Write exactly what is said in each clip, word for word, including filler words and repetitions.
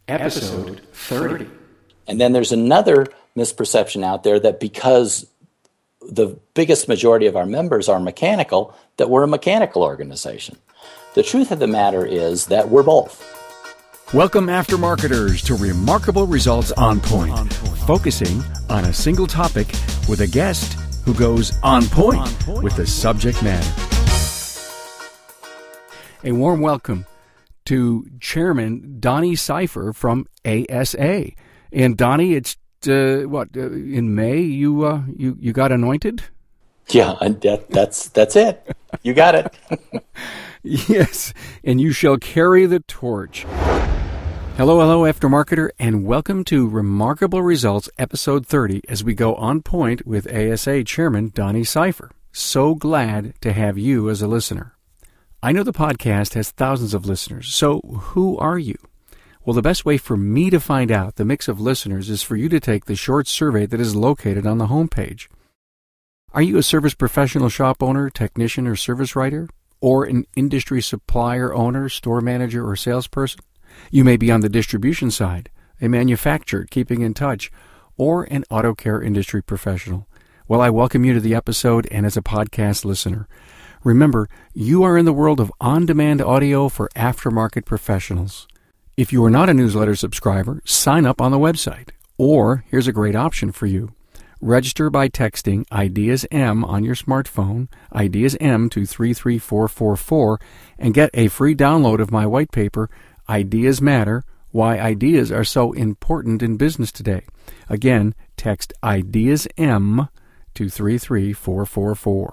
episode thirty. And then there's another misperception out there that because the biggest majority of our members are mechanical, that we're a mechanical organization. The truth of the matter is that we're both. Welcome, aftermarketers, to Remarkable Results On Point, on point, focusing on a single topic with a guest who goes on point, on point with the subject matter. A warm welcome to Chairman Donnie Cipher from A S A. And Donnie, it's uh, what uh, in May you uh, you you got anointed? Yeah, and that, that's that's it. You got it. Yes, and you shall carry the torch. Hello, hello, aftermarketer, and welcome to Remarkable Results, episode thirty, as we go on point with A S A Chairman Donnie Cipher. So glad to have you as a listener. I know the podcast has thousands of listeners, so who are you? Well, the best way for me to find out the mix of listeners is for you to take the short survey that is located on the homepage. Are you a service professional, shop owner, technician, or service writer? Or an industry supplier, owner, store manager, or salesperson? You may be on the distribution side, a manufacturer keeping in touch, or an auto care industry professional. Well, I welcome you to the episode and as a podcast listener. Remember, you are in the world of on-demand audio for aftermarket professionals. If you are not a newsletter subscriber, sign up on the website. Or, here's a great option for you. Register by texting IDEAS-M on your smartphone, IDEAS-M to three three four four four, and get a free download of my white paper, Ideas Matter, Why Ideas Are So Important in Business Today. Again, text IDEAS-M to three three four four four.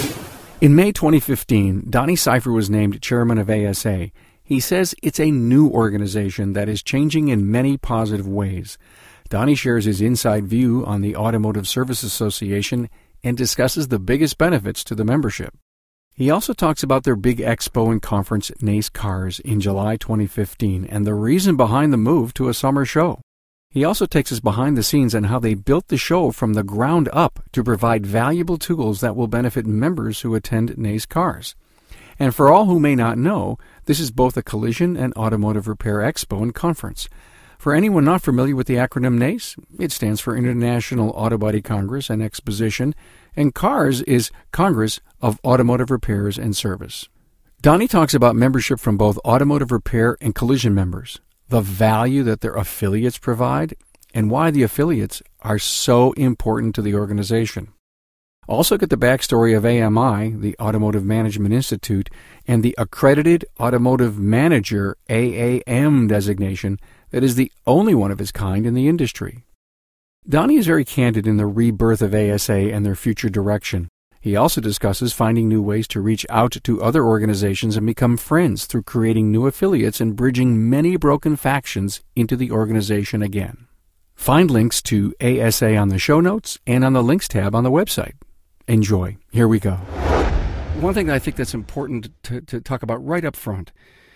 In May twenty fifteen, Donnie Cipher was named chairman of A S A. He says it's a new organization that is changing in many positive ways. Donnie shares his inside view on the Automotive Service Association and discusses the biggest benefits to the membership. He also talks about their big expo and conference, NACE Cars, in July twenty fifteen and the reason behind the move to a summer show. He also takes us behind the scenes on how they built the show from the ground up to provide valuable tools that will benefit members who attend NACE Cars. And for all who may not know, this is both a collision and automotive repair expo and conference. For anyone not familiar with the acronym NACE, it stands for International Auto Body Congress and Exposition, and CARS is Congress of Automotive Repairs and Service. Donnie talks about membership from both automotive repair and collision members, the value that their affiliates provide, and why the affiliates are so important to the organization. Also get the backstory of A M I, the Automotive Management Institute, and the Accredited Automotive Manager A A M designation that is the only one of its kind in the industry. Donnie is very candid in the rebirth of A S A and their future direction. He also discusses finding new ways to reach out to other organizations and become friends through creating new affiliates and bridging many broken factions into the organization again. Find links to A S A on the show notes and on the links tab on the website. Enjoy. Here we go. One thing that I think that's important to, to talk about right up front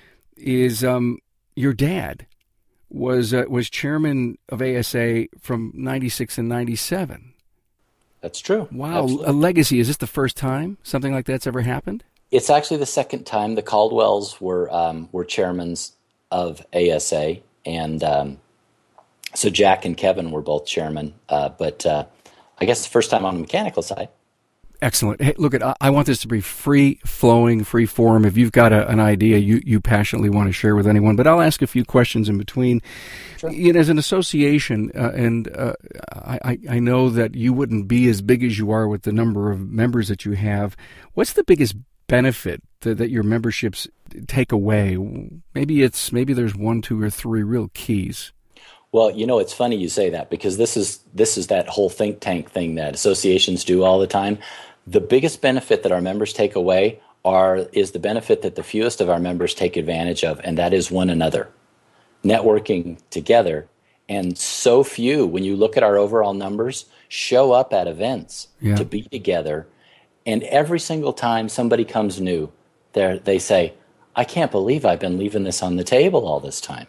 is um, your dad was uh, was chairman of A S A from ninety-six and ninety-seven. That's true. Wow, Absolutely. A legacy. Is this the first time something like that's ever happened? It's actually the second time. The Caldwells were um, were chairmen of A S A, and um, so Jack and Kevin were both chairmen. Uh, but uh, I guess the first time on the mechanical side. Excellent. Hey, look, at I want this to be free-flowing, free-form. If you've got a, an idea you, you passionately want to share with anyone, but I'll ask a few questions in between. Sure. You know, as an association, uh, and uh, I, I know that you wouldn't be as big as you are with the number of members that you have. What's the biggest benefit that, that your memberships take away? Maybe it's maybe there's one, two, or three real keys. Well, you know, it's funny you say that because this is this is that whole think tank thing that associations do all the time. The biggest benefit that our members take away are is the benefit that the fewest of our members take advantage of, and that is one another, networking together. And so few, when you look at our overall numbers, show up at events yeah. to be together. And every single time somebody comes new, they they say, I can't believe I've been leaving this on the table all this time.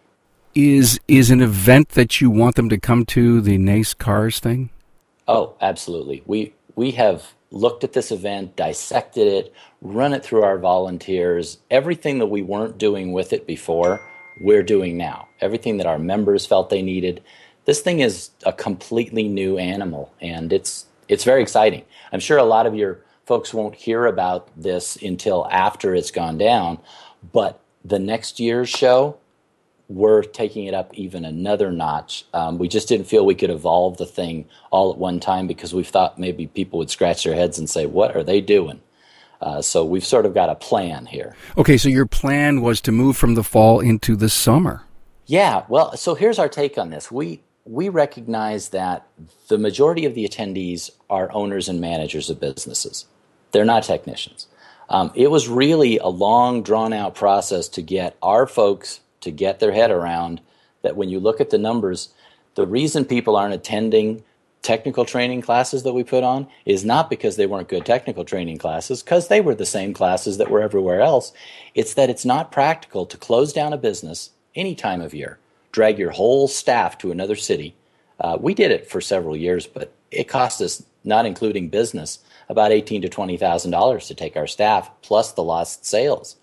Is is an event that you want them to come to the NACE Cars thing? Oh, absolutely. We we have looked at this event, dissected it, run it through our volunteers. Everything that we weren't doing with it before, we're doing now, everything that our members felt they needed. This thing is a completely new animal, and it's it's very exciting. I'm sure a lot of your folks won't hear about this until after it's gone down, but the next year's show, we're taking it up even another notch. Um, we just didn't feel we could evolve the thing all at one time because we thought maybe people would scratch their heads and say, what are they doing? Uh, so we've sort of got a plan here. Okay, so your plan was to move from the fall into the summer. Yeah, well, so here's our take on this. We we recognize that the majority of the attendees are owners and managers of businesses. They're not technicians. Um, it was really a long, drawn-out process to get our folks to get their head around that when you look at the numbers, the reason people aren't attending technical training classes that we put on is not because they weren't good technical training classes, because they were the same classes that were everywhere else. It's that it's not practical to close down a business any time of year, drag your whole staff to another city. Uh, we did it for several years, but it cost us, not including business, about eighteen thousand to twenty thousand dollars to take our staff, plus the lost sales.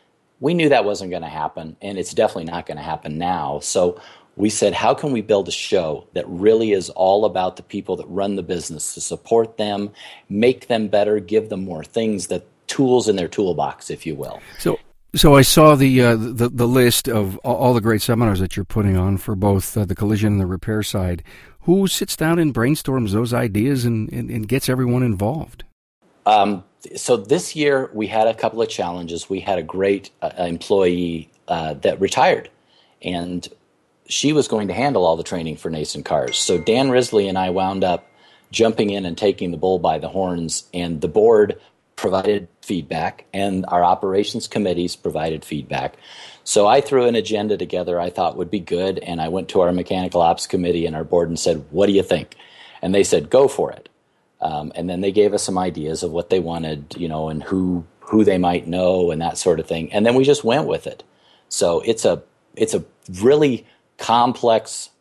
We knew that wasn't going to happen, and it's definitely not going to happen now. So we said, how can we build a show that really is all about the people that run the business, to support them, make them better, give them more things, the tools in their toolbox, if you will. So so I saw the uh, the, the list of all the great seminars that you're putting on for both uh, the collision and the repair side. Who sits down and brainstorms those ideas and, and, and gets everyone involved? Um, so this year we had a couple of challenges. We had a great uh, employee uh, that retired, and she was going to handle all the training for Nason Cars. So Dan Risley and I wound up jumping in and taking the bull by the horns, and the board provided feedback, and our operations committees provided feedback. So I threw an agenda together I thought would be good, and I went to our mechanical ops committee and our board and said, what do you think? And they said, go for it. Um, and then they gave us some ideas of what they wanted, you know, and who who they might know and that sort of thing. And then we just went with it. So it's a it's a really complex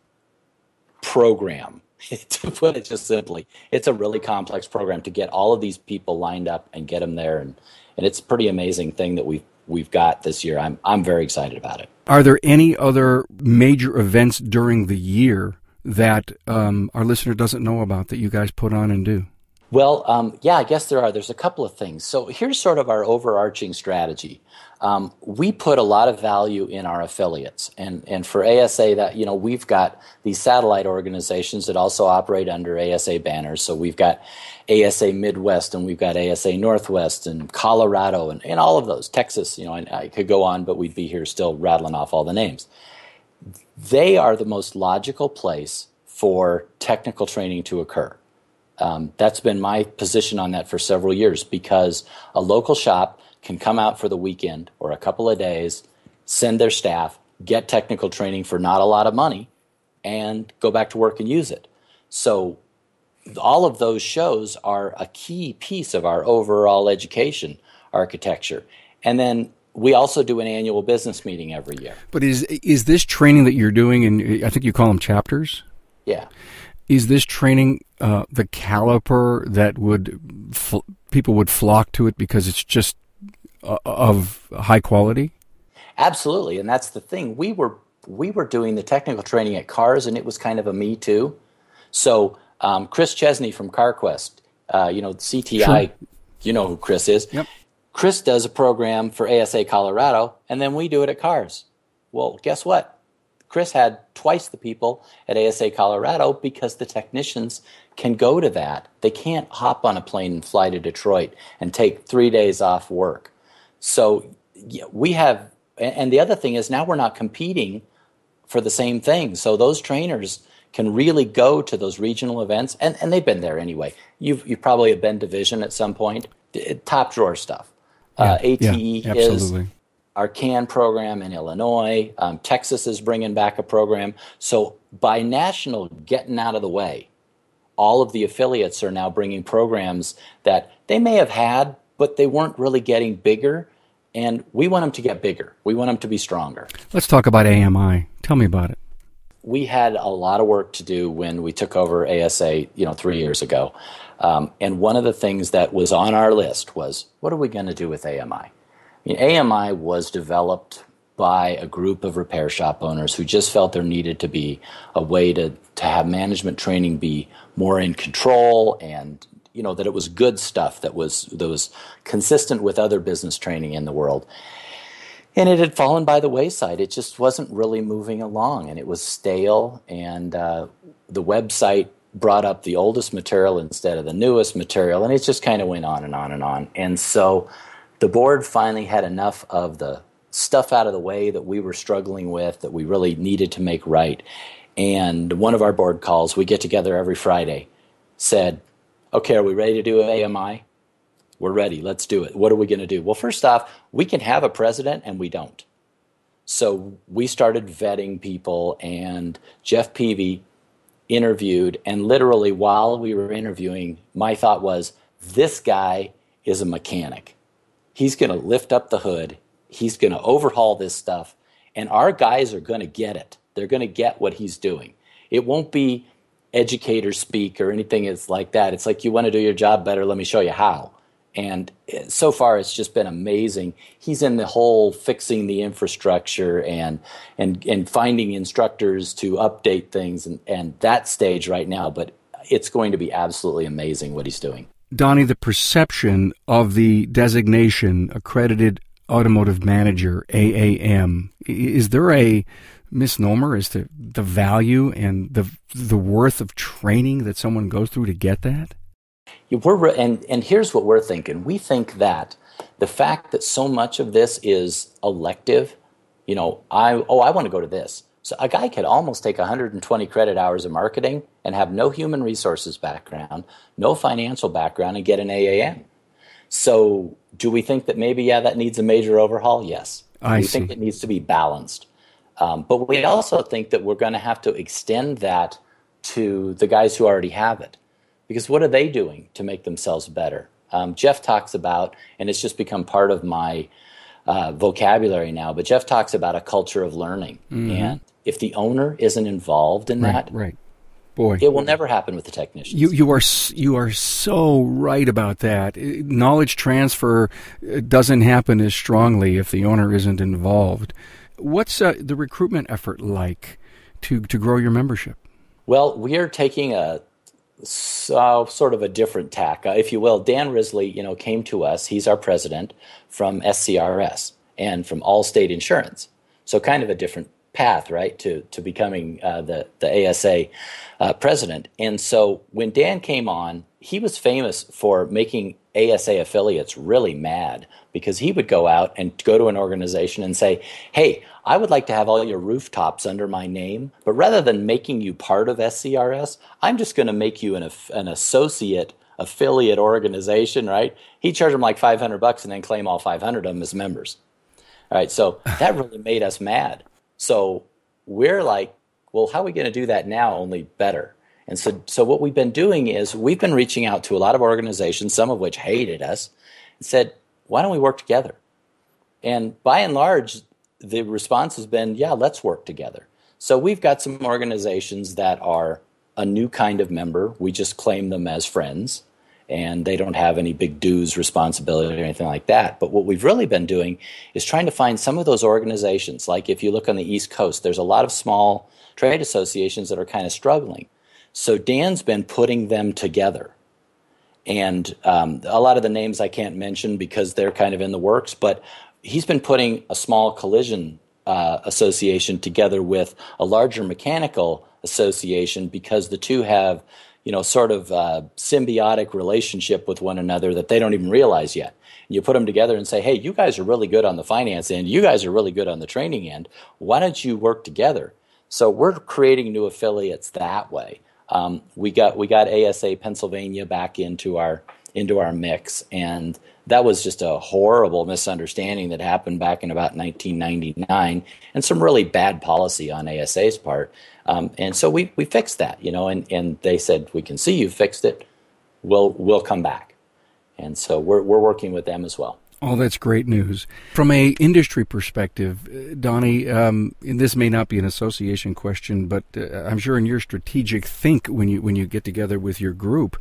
program, to put it just simply. It's a really complex program to get all of these people lined up and get them there. And, and it's a pretty amazing thing that we've, we've got this year. I'm I'm very excited about it. Are there any other major events during the year that um, our listener doesn't know about that you guys put on and do? Well, um, yeah, I guess there are. There's a couple of things. So here's sort of our overarching strategy. Um, we put a lot of value in our affiliates. And, and for A S A, that, you know, we've got these satellite organizations that also operate under A S A banners. So we've got A S A Midwest, and we've got A S A Northwest, and Colorado, and, and all of those. Texas, you know, and I could go on, but we'd be here still rattling off all the names. They are the most logical place for technical training to occur. Um, that's been my position on that for several years, because a local shop can come out for the weekend or a couple of days, send their staff, get technical training for not a lot of money, and go back to work and use it. So all of those shows are a key piece of our overall education architecture. And then we also do an annual business meeting every year. But is is this training that you're doing, and I think you call them chapters? Yeah. Is this training uh, the caliper that would fl- people would flock to it because it's just uh, of high quality? Absolutely, and that's the thing. We were we were doing the technical training at Cars, and it was kind of a me too. So um, Chris Chesney from CarQuest, uh, you know, C T I, sure. You know who Chris is. Yep. Chris does a program for A S A Colorado, and then we do it at Cars. Well, guess what? Chris had twice the people at A S A Colorado because the technicians can go to that. They can't hop on a plane and fly to Detroit and take three days off work. So yeah, we have, and the other thing is now we're not competing for the same thing. So those trainers can really go to those regional events, and, and they've been there anyway. You've you probably have been Division at some point. Top drawer stuff. Yeah, uh, A T E yeah, is our C A N program in Illinois. Um, Texas is bringing back a program. So by national getting out of the way, all of the affiliates are now bringing programs that they may have had, but they weren't really getting bigger. And we want them to get bigger. We want them to be stronger. Let's talk about A M I. Tell me about it. We had a lot of work to do when we took over A S A, you know, three years ago. Um, and one of the things that was on our list was, what are we going to do with A M I? I mean, A M I was developed by a group of repair shop owners who just felt there needed to be a way to, to have management training be more in control, and you know that it was good stuff that was that was consistent with other business training in the world. And it had fallen by the wayside. It just wasn't really moving along, and it was stale, and uh, the website brought up the oldest material instead of the newest material, and it just kind of went on and on and on. And so the board finally had enough of the stuff out of the way that we were struggling with, that we really needed to make right. And one of our board calls, we get together every Friday, said, okay, are we ready to do an A M I? We're ready. Let's do it. What are we going to do? Well, first off, we can have a president and we don't. So we started vetting people, and Jeff Peavy interviewed, and literally while we were interviewing, my thought was, this guy is a mechanic. He's going to lift up the hood. He's going to overhaul this stuff, and our guys are going to get it. They're going to get what he's doing. It won't be educator speak or anything it's like that. It's like, you want to do your job better, let me show you how. And so far, it's just been amazing. He's in the whole fixing the infrastructure and and and finding instructors to update things and, and that stage right now. But it's going to be absolutely amazing what he's doing. Donnie, the perception of the designation Accredited Automotive Manager, A A M, is there a misnomer as to the value and the the worth of training that someone goes through to get that? We're, and, and here's what we're thinking. We think that the fact that so much of this is elective, you know, I oh, I want to go to this. So a guy could almost take one hundred twenty credit hours of marketing and have no human resources background, no financial background, and get an A A M. So do we think that maybe, yeah, that needs a major overhaul? Yes. I we see. think it needs to be balanced. Um, but we also think that we're going to have to extend that to the guys who already have it. Because what are they doing to make themselves better? Um, Jeff talks about, and it's just become part of my uh, vocabulary now, but Jeff talks about a culture of learning. Mm-hmm. And if the owner isn't involved in right, that, right. Boy, it will never happen with the technicians. You you are you are so right about that. Knowledge transfer doesn't happen as strongly if the owner isn't involved. What's uh, the recruitment effort like to, to grow your membership? Well, we are taking a So, sort of a different tack, uh, if you will. Dan Risley, you know, came to us. He's our president from S C R S and from Allstate Insurance. So, kind of a different path, right, to to becoming uh, the the A S A uh, president. And so, when Dan came on, he was famous for making A S A affiliates really mad, because he would go out and go to an organization and say, "Hey, I would like to have all your rooftops under my name, but rather than making you part of S C R S, I'm just going to make you an, an associate affiliate organization," right? He charged them like five hundred bucks and then claim all five hundred of them as members. All right, so that really made us mad. So we're like, well, how are we going to do that now, only better? And so, so what we've been doing is we've been reaching out to a lot of organizations, some of which hated us, and said, why don't we work together? And by and large, the response has been, yeah, let's work together. So we've got some organizations that are a new kind of member. We just claim them as friends, and they don't have any big dues responsibility or anything like that. But what we've really been doing is trying to find some of those organizations. Like if you look on the East Coast, there's a lot of small trade associations that are kind of struggling. So Dan's been putting them together. And um, a lot of the names I can't mention because they're kind of in the works, but he's been putting a small collision uh, association together with a larger mechanical association, because the two have, you know, sort of a symbiotic relationship with one another that they don't even realize yet. And you put them together and say, hey, you guys are really good on the finance end. You guys are really good on the training end. Why don't you work together? So we're creating new affiliates that way. Um, we got we got A S A Pennsylvania back into our into our mix, and that was just a horrible misunderstanding that happened back in about nineteen ninety-nine, and some really bad policy on A S A's part. Um, and so we we fixed that, you know, and, and they said, we can see you fixed it. We'll we'll come back. And so we're we're working with them as well. Oh, that's great news. From a industry perspective, Donnie, um, and this may not be an association question, but uh, I'm sure in your strategic think when you when you get together with your group,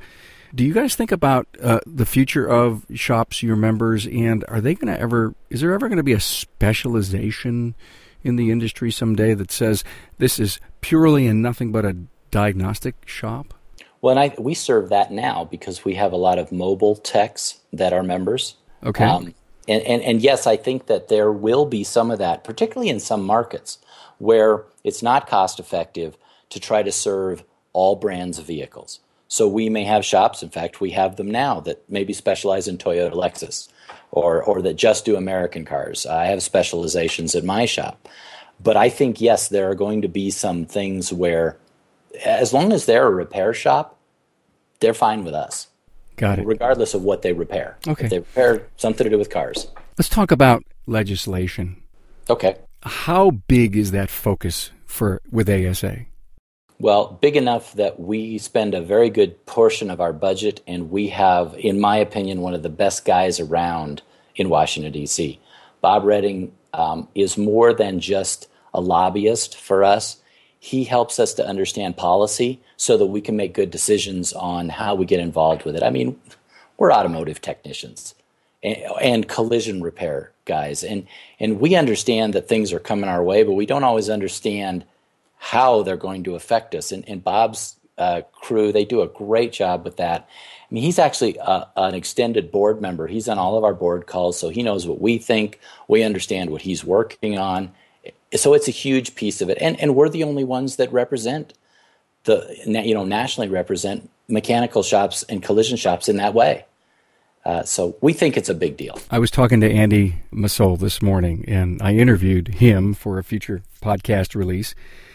Do you guys think about uh, the future of shops, your members, and are they going to ever, is there ever going to be a specialization in the industry someday that says this is purely and nothing but a diagnostic shop? Well, and I, we serve that now because we have a lot of mobile techs that are members. Okay. Um, and, and, and yes, I think that there will be some of that, particularly in some markets where it's not cost effective to try to serve all brands of vehicles. So we may have shops, in fact, we have them now that maybe specialize in Toyota, Lexus, or or that just do American cars. I have specializations at my shop. But I think, yes, there are going to be some things where, as long as they're a repair shop, they're fine with us. Got it. Regardless of what they repair. Okay. If they repair something to do with cars. Let's talk about legislation. Okay. How big is that focus for with A S A? Well, big enough that we spend a very good portion of our budget, and we have, in my opinion, one of the best guys around in Washington, D C. Bob Redding um, is more than just a lobbyist for us. He helps us to understand policy so that we can make good decisions on how we get involved with it. I mean, we're automotive technicians and, and collision repair guys, and, and we understand that things are coming our way, but we don't always understand how they're going to affect us. And, and Bob's uh, crew, they do a great job with that. I mean, he's actually a, an extended board member. He's on all of our board calls, so he knows what we think. We understand what he's working on. So it's a huge piece of it. And, and we're the only ones that represent the, you know, nationally represent mechanical shops and collision shops in that way. Uh, so we think it's a big deal. I was talking to Andy Masol this morning, and I interviewed him for a future podcast release.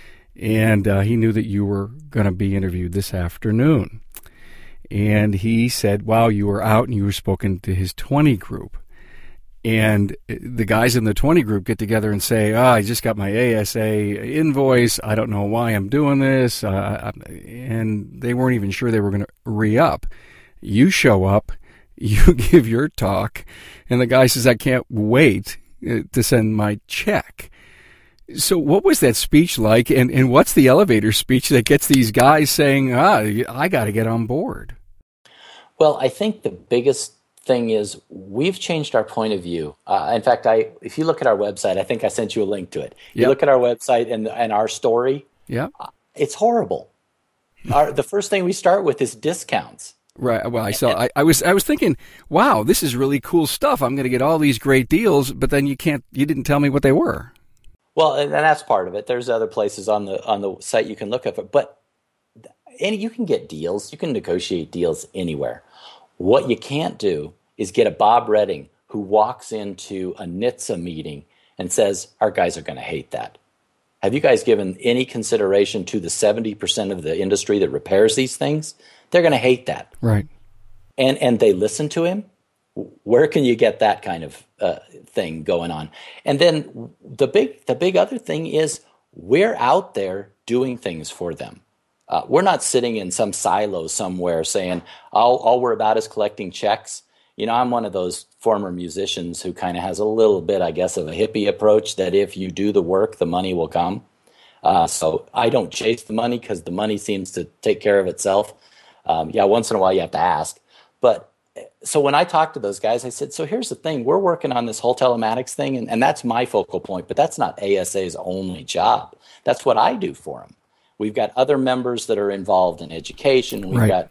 And uh, he knew that you were going to be interviewed this afternoon. And he said, wow, you were out and you were spoken to his twenty group. And the guys in the twenty group get together and say, oh, I just got my A S A invoice. I don't know why I'm doing this. Uh, and they weren't even sure they were going to re-up. You show up, you give your talk, and the guy says, I can't wait to send my check. So what was that speech like, and, and what's the elevator speech that gets these guys saying, ah, I got to get on board? Well, I think the biggest thing is we've changed our point of view. Uh, in fact, I if you look at our website, I think I sent you a link to it. You yep. look at our website and and our story, yeah, it's horrible. Our, the first thing we start with is discounts. Right. Well, I saw. I, I was. I was thinking, wow, this is really cool stuff. I'm going to get all these great deals, but then you can't. You didn't tell me what they were. Well, and that's part of it. There's other places on the on the site you can look at it, but and you can get deals. You can negotiate deals anywhere. What you can't do is get a Bob Redding who walks into a N H T S A meeting and says, "Our guys are going to hate that." Have you guys given any consideration to the seventy percent of the industry that repairs these things? They're going to hate that, right? And and they listen to him. Where can you get that kind of uh, thing going on? And then the big the big other thing is we're out there doing things for them. Uh, we're not sitting in some silo somewhere saying all, all we're about is collecting checks. You know, I'm one of those former musicians who kind of has a little bit, I guess, of a hippie approach that if you do the work, the money will come. Uh, so I don't chase the money because the money seems to take care of itself. Um, yeah, once in a while you have to ask, but so when I talked to those guys, I said, so here's the thing. We're working on this whole telematics thing, and, and that's my focal point, but that's not A S A's only job. That's what I do for them. We've got other members that are involved in education. We've right. got,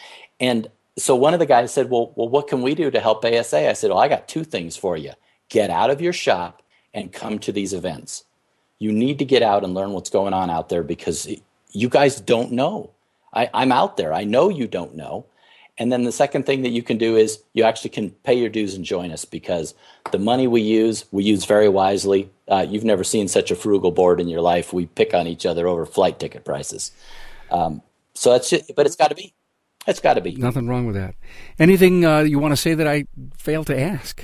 and so one of the guys said, well, well, what can we do to help A S A? I said, well, I got two things for you. Get out of your shop and come to these events. You need to get out and learn what's going on out there because you guys don't know. I, I'm out there. I know you don't know. And then the second thing that you can do is you actually can pay your dues and join us because the money we use, we use very wisely. Uh, you've never seen such a frugal board in your life. We pick on each other over flight ticket prices. Um, so that's it. But it's got to be. It's got to be. Nothing wrong with that. Anything uh, you want to say that I failed to ask?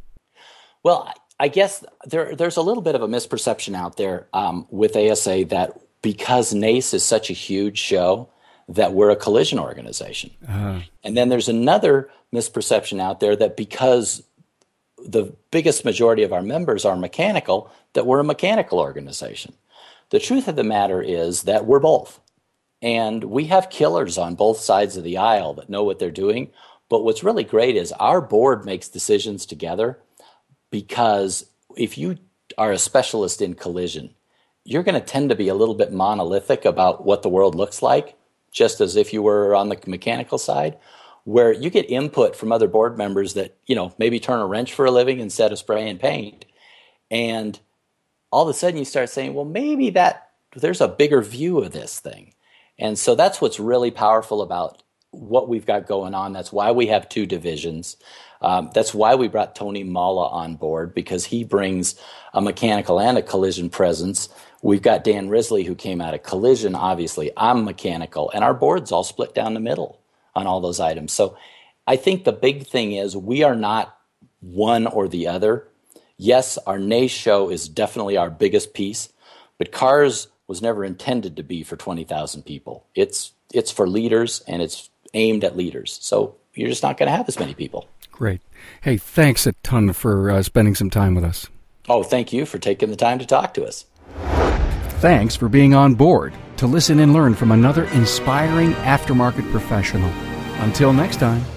Well, I guess there, there's a little bit of a misperception out there um, with A S A that because NACE is such a huge show, that we're a collision organization. Uh-huh. And then there's another misperception out there that because the biggest majority of our members are mechanical, that we're a mechanical organization. The truth of the matter is that we're both. And we have killers on both sides of the aisle that know what they're doing. But what's really great is our board makes decisions together, because if you are a specialist in collision, you're going to tend to be a little bit monolithic about what the world looks like, just as if you were on the mechanical side, where you get input from other board members that, you know, maybe turn a wrench for a living instead of spraying paint. And all of a sudden you start saying, well, maybe that there's a bigger view of this thing. And so that's what's really powerful about what we've got going on. That's why we have two divisions. Um, that's why we brought Tony Malla on board, because he brings a mechanical and a collision presence. We've got Dan Risley, who came out of collision, obviously. I'm mechanical, and our board's all split down the middle on all those items. So I think the big thing is we are not one or the other. Yes, our N A C E show is definitely our biggest piece, but CARS was never intended to be for twenty thousand people. It's it's for leaders, and it's aimed at leaders. So you're just not going to have as many people. Great. Hey, thanks a ton for uh, spending some time with us. Oh, thank you for taking the time to talk to us. Thanks for being on board to listen and learn from another inspiring aftermarket professional. Until next time.